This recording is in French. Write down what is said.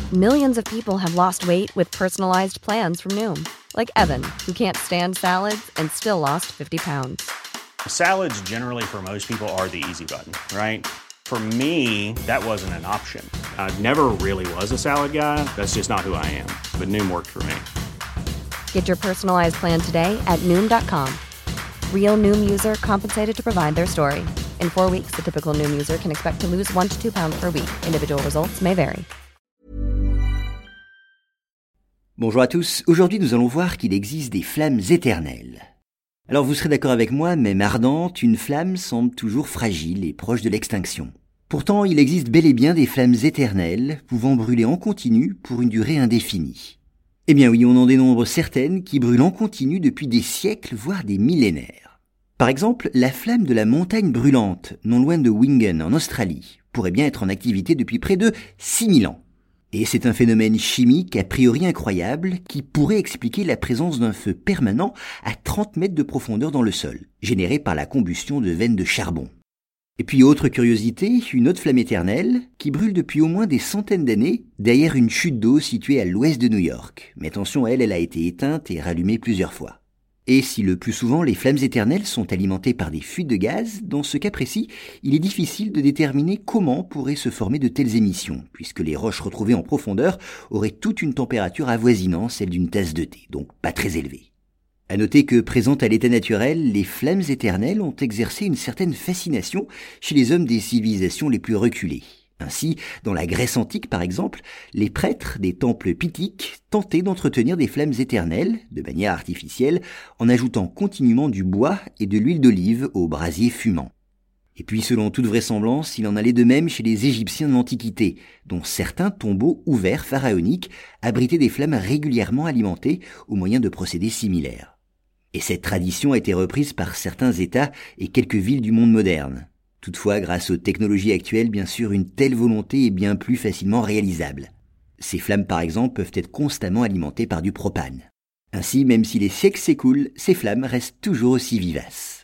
Millions of people have lost weight with personalized plans from Noom. Like Evan, who can't stand salads and still lost 50 pounds. Salads generally for most people are the easy button, right? For me, that wasn't an option. I never really was a salad guy. That's just not who I am. But Noom worked for me. Get your personalized plan today at Noom.com. Real Noom user compensated to provide their story. In 4 weeks, the typical Noom user can expect to lose 1 to 2 pounds per week. Individual results may vary. Bonjour à tous, aujourd'hui nous allons voir qu'il existe des flammes éternelles. Alors vous serez d'accord avec moi, même ardente, une flamme semble toujours fragile et proche de l'extinction. Pourtant, il existe bel et bien des flammes éternelles, pouvant brûler en continu pour une durée indéfinie. Eh bien oui, on en dénombre certaines qui brûlent en continu depuis des siècles, voire des millénaires. Par exemple, la flamme de la montagne brûlante, non loin de Wengen en Australie, pourrait bien être en activité depuis près de 6000 ans. Et c'est un phénomène chimique a priori incroyable qui pourrait expliquer la présence d'un feu permanent à 30 mètres de profondeur dans le sol, généré par la combustion de veines de charbon. Et puis autre curiosité, une autre flamme éternelle qui brûle depuis au moins des centaines d'années derrière une chute d'eau située à l'ouest de New York. Mais attention, elle a été éteinte et rallumée plusieurs fois. Et si le plus souvent les flammes éternelles sont alimentées par des fuites de gaz, dans ce cas précis, il est difficile de déterminer comment pourraient se former de telles émissions, puisque les roches retrouvées en profondeur auraient toute une température avoisinant celle d'une tasse de thé, donc pas très élevée. À noter que, présentes à l'état naturel, les flammes éternelles ont exercé une certaine fascination chez les hommes des civilisations les plus reculées. Ainsi, dans la Grèce antique par exemple, les prêtres des temples pythiques tentaient d'entretenir des flammes éternelles, de manière artificielle, en ajoutant continuellement du bois et de l'huile d'olive aux brasiers fumants. Et puis selon toute vraisemblance, il en allait de même chez les Égyptiens de l'Antiquité, dont certains tombeaux ouverts pharaoniques abritaient des flammes régulièrement alimentées au moyen de procédés similaires. Et cette tradition a été reprise par certains États et quelques villes du monde moderne. Toutefois, grâce aux technologies actuelles, bien sûr, une telle volonté est bien plus facilement réalisable. Ces flammes, par exemple, peuvent être constamment alimentées par du propane. Ainsi, même si les siècles s'écoulent, ces flammes restent toujours aussi vivaces.